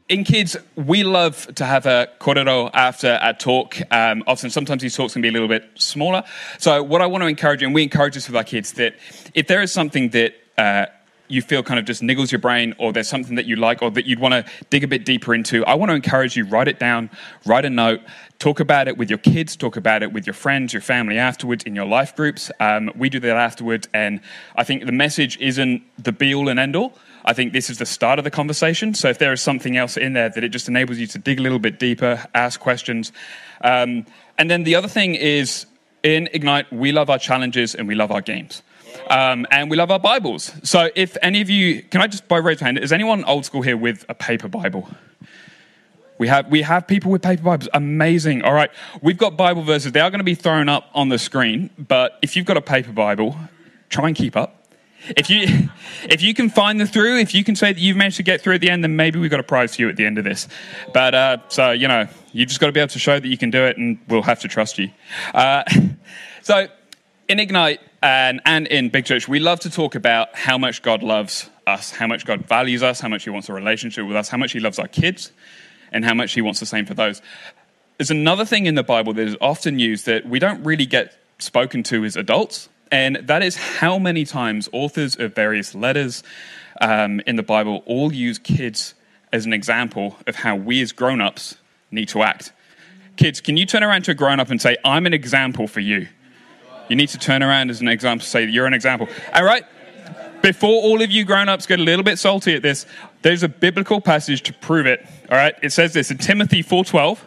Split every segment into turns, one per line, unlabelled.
in kids, we love to have a korero after a talk. Sometimes these talks can be a little bit smaller. So what I want to encourage, and we encourage this with our kids, that if there is something that you feel kind of just niggles your brain, or there's something that you like or that you'd want to dig a bit deeper into, I want to encourage you, write it down, write a note, talk about it with your kids, talk about it with your friends, your family afterwards, in your life groups. We do that afterwards, and I think the message isn't the be-all and end-all. I think this is the start of the conversation. So if there is something else in there, that it just enables you to dig a little bit deeper, ask questions. And then the other thing is, in Ignite, we love our challenges and we love our games. And we love our Bibles. So if any of you, can I just raise my hand, is anyone old school here with a paper Bible? We have people with paper Bibles. Amazing. All right. We've got Bible verses. They are going to be thrown up on the screen, but if you've got a paper Bible, try and keep up. If you can find them through, if you can say that you've managed to get through at the end, then maybe we've got a prize for you at the end of this. But so, you just got to be able to show that you can do it, and we'll have to trust you. So in Ignite and in Big Church, we love to talk about how much God loves us, how much God values us, how much he wants a relationship with us, how much he loves our kids, and how much he wants the same for those. There's another thing in the Bible that is often used that we don't really get spoken to as adults, and that is how many times authors of various letters in the Bible all use kids as an example of how we as grown-ups need to act. Kids, can you turn around to a grown-up and say, I'm an example for you? You need to turn around as an example, say, you're an example. All right? Before all of you grown-ups get a little bit salty at this, there's a biblical passage to prove it. All right? It says this in Timothy 4:12.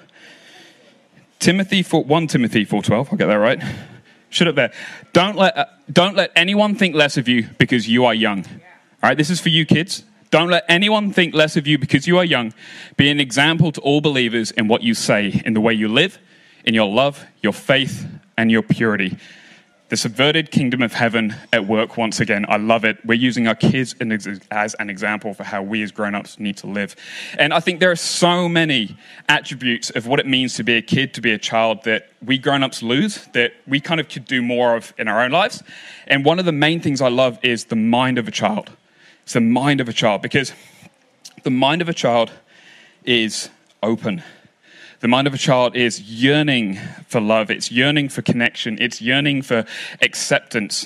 1 Timothy 4:12. I'll get that right. Should up there. Don't let anyone think less of you because you are young. All right? This is for you kids. Don't let anyone think less of you because you are young. Be an example to all believers in what you say, in the way you live, in your love, your faith, and your purity. The subverted kingdom of heaven at work once again. I love it. We're using our kids as an example for how we as grown-ups need to live. And I think there are so many attributes of what it means to be a kid, to be a child, that we grown-ups lose, that we kind of could do more of in our own lives. And one of the main things I love is the mind of a child. It's the mind of a child, because the mind of a child is open. The mind of a child is yearning for love. It's yearning for connection. It's yearning for acceptance.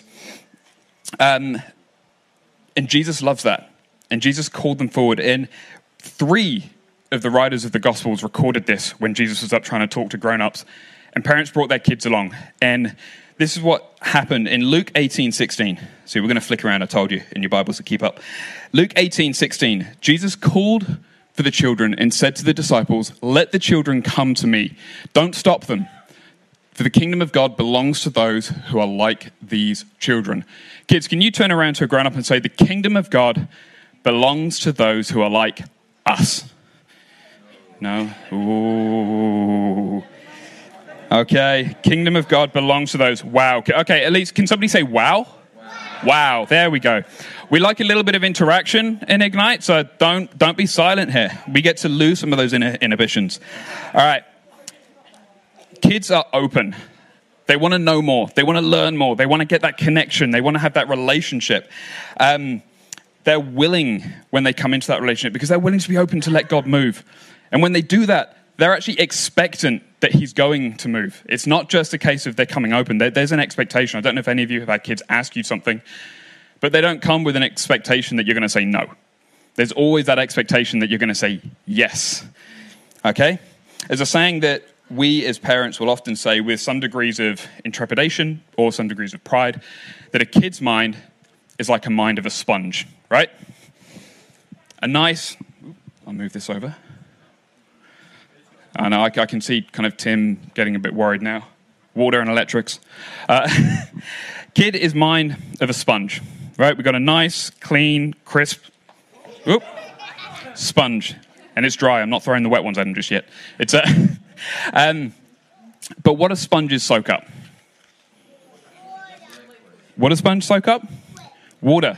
And Jesus loves that. And Jesus called them forward. And 3 of the writers of the Gospels recorded this when Jesus was up trying to talk to grown-ups. And parents brought their kids along. And this is what happened in Luke 18:16. So we're going to flick around, I told you, in your Bibles to keep up. Luke 18:16. Jesus called for the children and said to the disciples, let the children come to me. Don't stop them. For the kingdom of God belongs to those who are like these children. Kids, can you turn around to a grown-up and say, the kingdom of God belongs to those who are like us? No? Ooh. Okay, kingdom of God belongs to those. Wow. Okay, at least, can somebody say wow? Wow, there we go. We like a little bit of interaction in Ignite, so don't be silent here. We get to lose some of those inhibitions. All right. Kids are open. They want to know more. They want to learn more. They want to get that connection. They want to have that relationship. They're willing when they come into that relationship because they're willing to be open to let God move. And when they do that, they're actually expectant that he's going to move. It's not just a case of they're coming open. There's an expectation. I don't know if any of you have had kids ask you something, but they don't come with an expectation that you're going to say no. There's always that expectation that you're going to say yes. Okay? There's a saying that we as parents will often say with some degrees of intrepidation or some degrees of pride, that a kid's mind is like a mind of a sponge, right? I'll move this over. I know, I can see kind of Tim getting a bit worried now. Water and electrics. Kid is mind of a sponge, right? We've got a nice, clean, crisp sponge. And it's dry. I'm not throwing the wet ones at him just yet. It's but what do sponges soak up? What do sponges soak up? Water.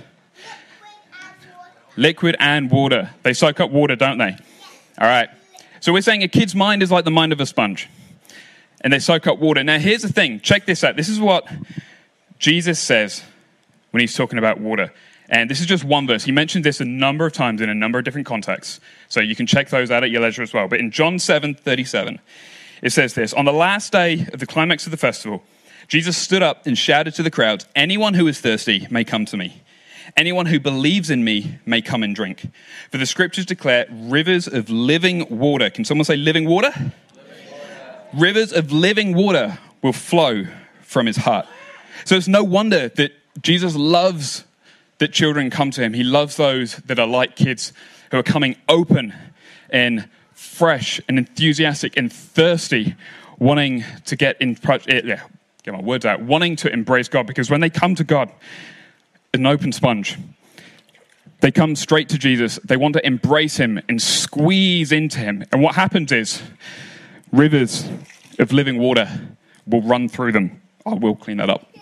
Liquid and water. They soak up water, don't they? All right. So we're saying a kid's mind is like the mind of a sponge. And they soak up water. Now, here's the thing. Check this out. This is what Jesus says when he's talking about water. And this is just one verse. He mentioned this a number of times in a number of different contexts. So you can check those out at your leisure as well. But in John 7:37, it says this: "On the last day of the climax of the festival, Jesus stood up and shouted to the crowds, 'Anyone who is thirsty may come to me. Anyone who believes in me may come and drink. For the scriptures declare rivers of living water.'" Can someone say living water? Living water. "Rivers of living water will flow from his heart." So it's no wonder that Jesus loves that children come to him. He loves those that are like kids, who are coming open and fresh and enthusiastic and thirsty, wanting to get my words out, wanting to embrace God. Because when they come to God, an open sponge, they come straight to Jesus. They want to embrace him and squeeze into him. And what happens is rivers of living water will run through them. I will clean that up.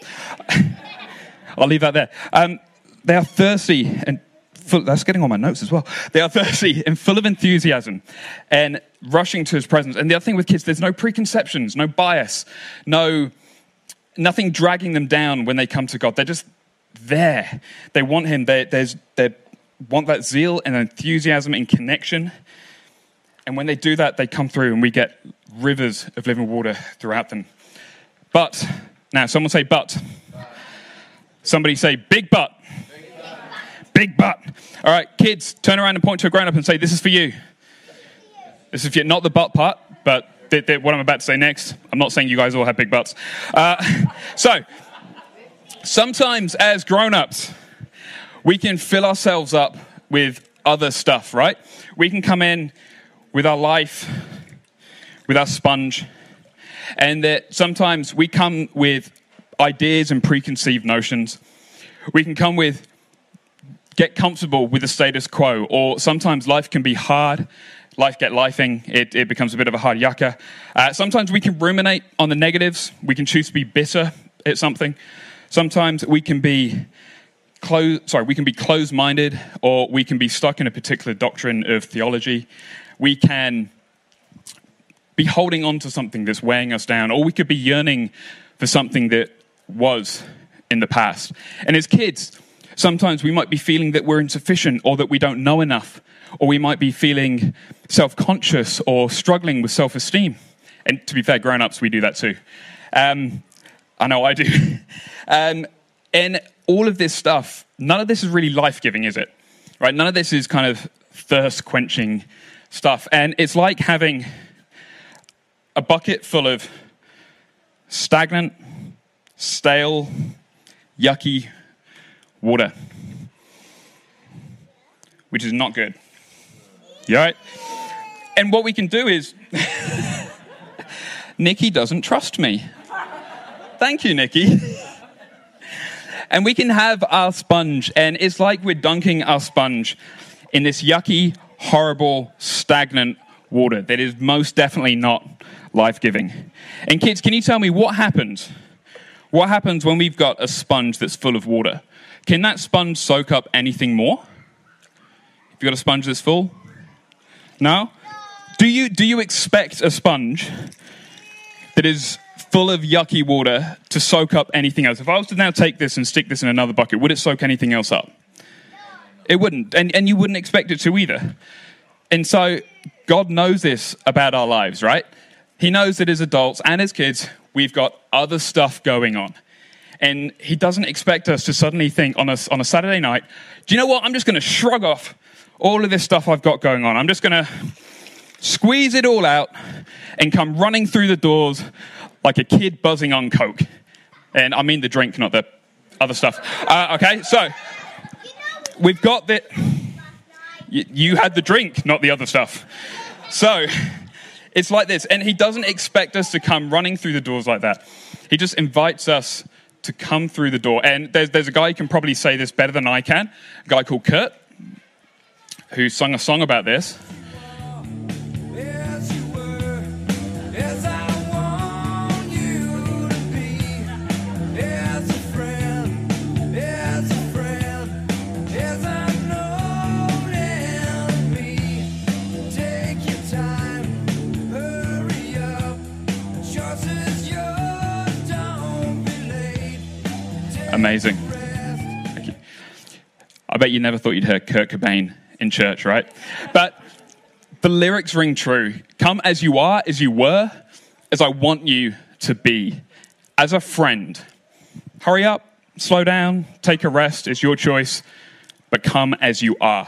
I'll leave that there. They are thirsty and full, that's getting on my notes as well. They are thirsty and full of enthusiasm and rushing to his presence. And the other thing with kids, there's no preconceptions, no bias, nothing dragging them down when they come to God. They're just there. They want him. They want that zeal and enthusiasm and connection. And when they do that, they come through and we get rivers of living water throughout them. But, now someone say but. Somebody say big but. Big but. All right, kids, turn around and point to a grown-up and say, "This is for you." This is for you. Not the butt part, but what I'm about to say next. I'm not saying you guys all have big butts. So, sometimes as grown-ups, we can fill ourselves up with other stuff, right? We can come in with our life, with our sponge, and that sometimes we come with ideas and preconceived notions. We can come with get comfortable with the status quo, or sometimes life can be hard. Life get lifing. It becomes a bit of a hard yucca. Sometimes we can ruminate on the negatives. We can choose to be bitter at something. Sometimes we can be closed-minded, or we can be stuck in a particular doctrine of theology. We can be holding on to something that's weighing us down, or we could be yearning for something that was in the past. And as kids, sometimes we might be feeling that we're insufficient, or that we don't know enough, or we might be feeling self-conscious or struggling with self-esteem. And to be fair, grown-ups, we do that too. I know I do. And all of this stuff, none of this is really life-giving, is it? Right? None of this is kind of thirst-quenching stuff. And it's like having a bucket full of stagnant, stale, yucky water, which is not good. You all right? And what we can do is, Nikki doesn't trust me. Thank you, Nikki. And we can have our sponge, and it's like we're dunking our sponge in this yucky, horrible, stagnant water that is most definitely not life-giving. And kids, can you tell me what happens? What happens when we've got a sponge that's full of water? Can that sponge soak up anything more? If you've got a sponge that's full? No? Do you expect a sponge that is full of yucky water to soak up anything else? If I was to now take this and stick this in another bucket, would it soak anything else up? It wouldn't. And you wouldn't expect it to either. And so God knows this about our lives, right? He knows that as adults and as kids, we've got other stuff going on. And he doesn't expect us to suddenly think on a Saturday night, do you know what? I'm just going to shrug off all of this stuff I've got going on. I'm just going to squeeze it all out and come running through the doors like a kid buzzing on Coke. And I mean the drink, not the other stuff. Okay, so we've got that. You had the drink, not the other stuff. So it's like this. And he doesn't expect us to come running through the doors like that. He just invites us to come through the door. And there's a guy who can probably say this better than I can, a guy called Kurt, who sung a song about this. Amazing. Thank you. I bet you never thought you'd hear Kurt Cobain in church, right? But the lyrics ring true. Come as you are, as you were, as I want you to be. As a friend. Hurry up, slow down, take a rest. It's your choice. But come as you are.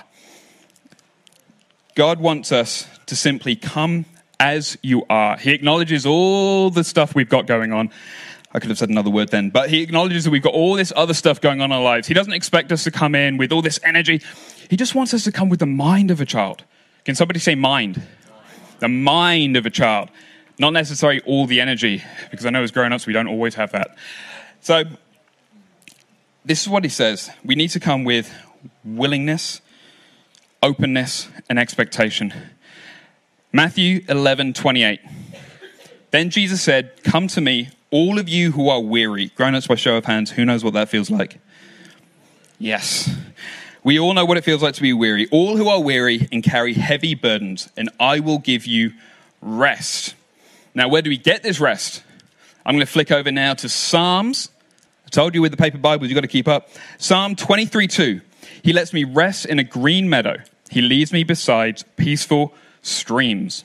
God wants us to simply come as you are. He acknowledges all the stuff we've got going on. I could have said another word then, but he acknowledges that we've got all this other stuff going on in our lives. He doesn't expect us to come in with all this energy. He just wants us to come with the mind of a child. Can somebody say mind? The mind of a child. Not necessarily all the energy, because I know as grown-ups we don't always have that. So this is what he says. We need to come with willingness, openness, and expectation. Matthew 11:28. Then Jesus said, come to me, all of you who are weary. Grown-ups by show of hands, who knows what that feels like? Yes. We all know what it feels like to be weary. All who are weary and carry heavy burdens, and I will give you rest. Now, where do we get this rest? I'm going to flick over now to Psalms. I told you with the paper Bibles, you've got to keep up. Psalm 23:2. He lets me rest in a green meadow. He leads me beside peaceful streams.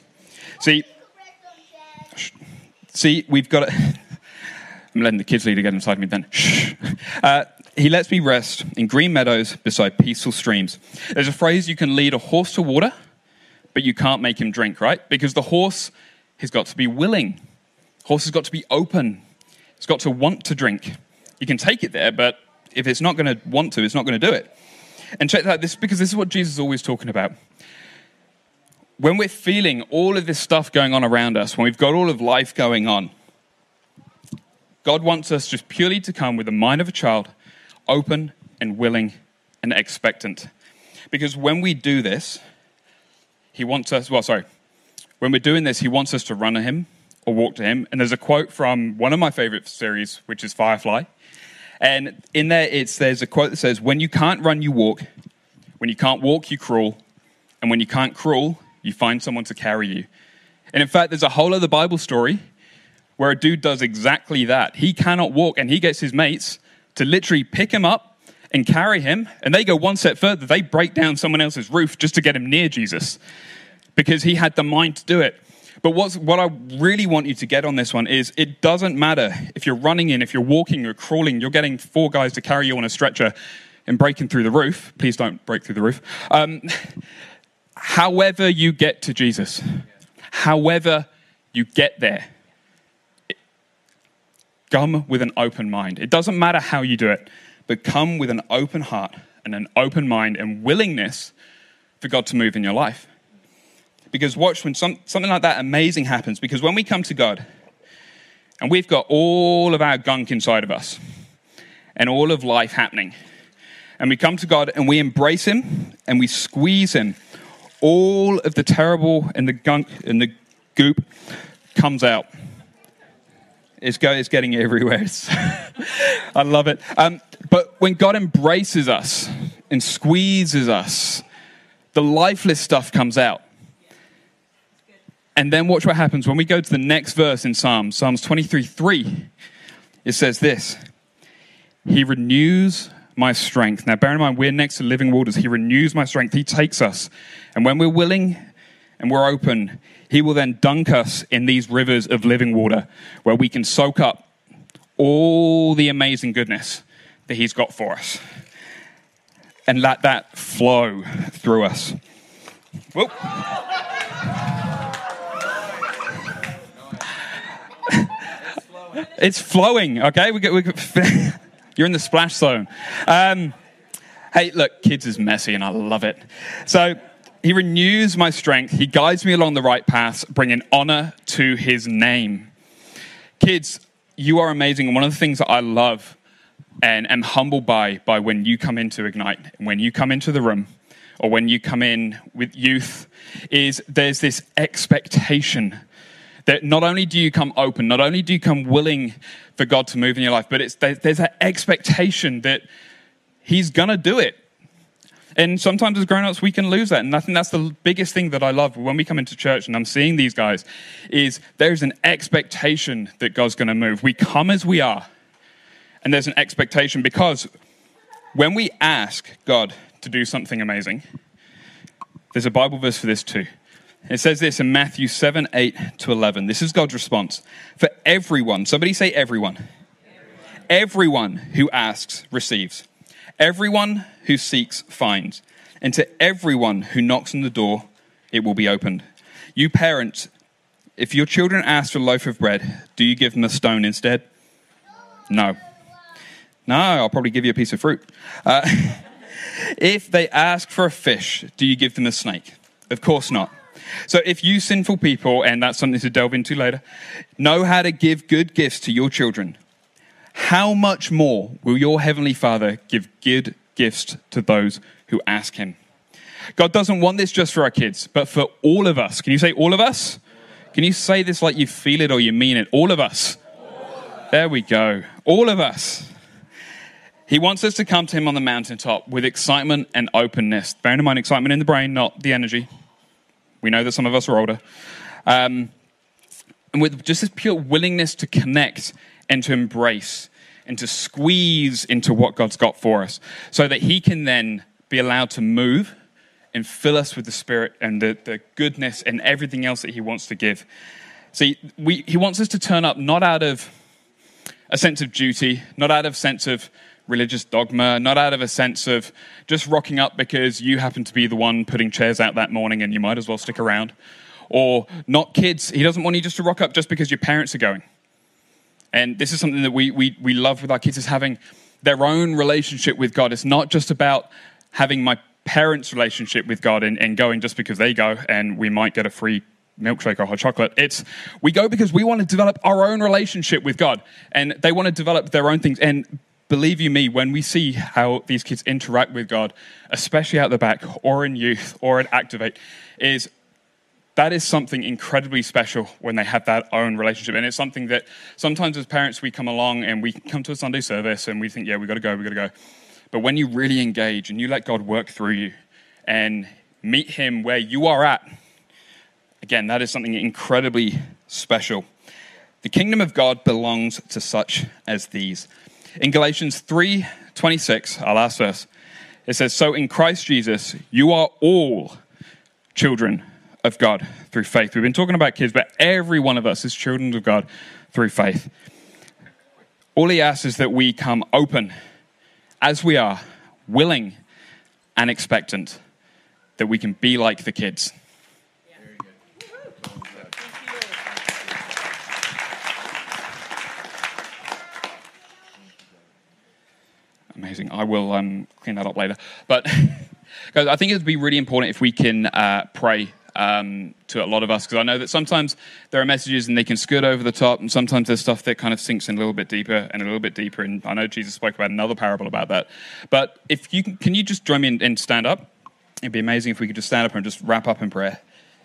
See, we've got to... I'm letting the kids leader get inside me then. He lets me rest in green meadows beside peaceful streams. There's a phrase, you can lead a horse to water, but you can't make him drink, right? Because the horse has got to be willing. Horse has got to be open. It's got to want to drink. You can take it there, but if it's not going to want to, it's not going to do it. And check that out, because this is what Jesus is always talking about. When we're feeling all of this stuff going on around us, when we've got all of life going on, God wants us just purely to come with the mind of a child, open and willing and expectant. Because when we do this, he wants us, when we're doing this, he wants us to run to him or walk to him. And there's a quote from one of my favorite series, which is Firefly. And in there, there's a quote that says, when you can't run, you walk. When you can't walk, you crawl. And when you can't crawl, you find someone to carry you. And in fact, there's a whole other Bible story where a dude does exactly that. He cannot walk, and he gets his mates to literally pick him up and carry him. And they go one step further. They break down someone else's roof just to get him near Jesus because he had the mind to do it. But what I really want you to get on this one is it doesn't matter if you're running in, if you're walking or crawling, you're getting 4 guys to carry you on a stretcher and breaking through the roof. Please don't break through the roof. However you get to Jesus, however you get there, come with an open mind. It doesn't matter how you do it, but come with an open heart and an open mind and willingness for God to move in your life. Because watch, when something like that amazing happens, because when we come to God and we've got all of our gunk inside of us and all of life happening, and we come to God and we embrace him and we squeeze him, all of the terrible and the gunk and the goop comes out. It's getting everywhere. I love it. But when God embraces us and squeezes us, the lifeless stuff comes out. And then watch what happens when we go to the next verse in Psalms 23:3. It says this, he renews my strength. Now, bear in mind, we're next to living waters. He renews my strength. He takes us. And when we're willing and we're open, he will then dunk us in these rivers of living water where we can soak up all the amazing goodness that he's got for us and let that flow through us. Whoa. It's flowing, okay? You're in the splash zone. Hey, look, kids is messy and I love it. So he renews my strength. He guides me along the right paths, bringing honor to his name. Kids, you are amazing. And one of the things that I love and am humbled by when you come into Ignite, when you come into the room, or when you come in with youth, is there's this expectation that not only do you come open, not only do you come willing for God to move in your life, but there's that expectation that he's going to do it. And sometimes as grown-ups, we can lose that. And I think that's the biggest thing that I love when we come into church and I'm seeing these guys is there's an expectation that God's going to move. We come as we are. And there's an expectation because when we ask God to do something amazing, there's a Bible verse for this too. It says this in Matthew 7:8-11. This is God's response. For everyone, somebody say everyone. Everyone who asks receives. Everyone who seeks finds. And to everyone who knocks on the door, it will be opened. You parents, if your children ask for a loaf of bread, do you give them a stone instead? No. No, I'll probably give you a piece of fruit. If they ask for a fish, do you give them a snake? Of course not. So if you sinful people, and that's something to delve into later, know how to give good gifts to your children, how much more will your heavenly Father give good gifts to those who ask him? God doesn't want this just for our kids, but for all of us. Can you say all of us? Can you say this like you feel it or you mean it? All of us. There we go. All of us. He wants us to come to him on the mountaintop with excitement and openness. Bearing in mind, excitement in the brain, not the energy. We know that some of us are older. And with just this pure willingness to connect and to embrace and to squeeze into what God's got for us so that he can then be allowed to move and fill us with the Spirit and the goodness and everything else that he wants to give. See, he wants us to turn up not out of a sense of duty, not out of a sense of religious dogma, not out of a sense of just rocking up because you happen to be the one putting chairs out that morning and you might as well stick around. Or not kids. He doesn't want you just to rock up just because your parents are going. And this is something that we love with our kids, is having their own relationship with God. It's not just about having my parents' relationship with God and going just because they go and we might get a free milkshake or hot chocolate. It's we go because we want to develop our own relationship with God, and they want to develop their own things. And believe you me, when we see how these kids interact with God, especially out the back or in youth or at Activate, that is something incredibly special when they have that own relationship. And it's something that sometimes as parents we come along and we come to a Sunday service and we think, yeah, we got to go. But when you really engage and you let God work through you and meet him where you are at, again, that is something incredibly special. The kingdom of God belongs to such as these. In Galatians 3:26, our last verse, it says, so in Christ Jesus, you are all children of God through faith. We've been talking about kids, but every one of us is children of God through faith. All he asks is that we come open as we are, willing and expectant, that we can be like the kids. Amazing. I will clean that up later. But guys, I think it would be really important if we can pray to a lot of us, because I know that sometimes there are messages and they can skirt over the top, and sometimes there's stuff that kind of sinks in a little bit deeper and a little bit deeper. And I know Jesus spoke about another parable about that. But if you can you just join me and stand up? It'd be amazing if we could just stand up and just wrap up in prayer.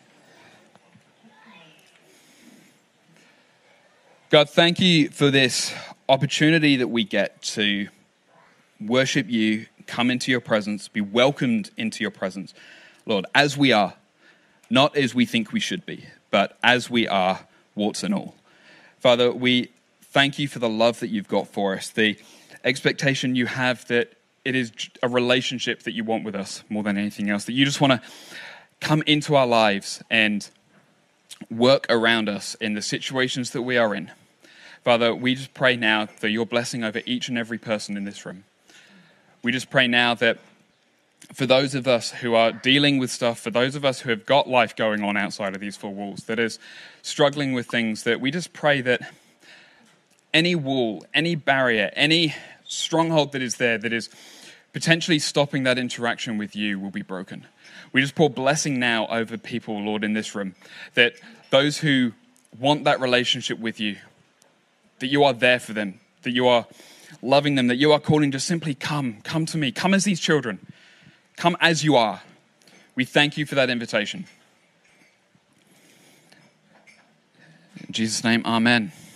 God, thank you for this opportunity that we get to worship you, come into your presence, be welcomed into your presence, Lord, as we are, not as we think we should be, but as we are, warts and all. Father, we thank you for the love that you've got for us, the expectation you have that it is a relationship that you want with us more than anything else, that you just want to come into our lives and work around us in the situations that we are in. Father, we just pray now for your blessing over each and every person in this room. We just pray now that for those of us who are dealing with stuff, for those of us who have got life going on outside of these four walls, that is struggling with things, that we just pray that any wall, any barrier, any stronghold that is there that is potentially stopping that interaction with you will be broken. We just pour blessing now over people, Lord, in this room, that those who want that relationship with you, that you are there for them, that you are loving them, that you are calling to simply come to me, come as these children, come as you are. We thank you for that invitation. In Jesus' name, amen.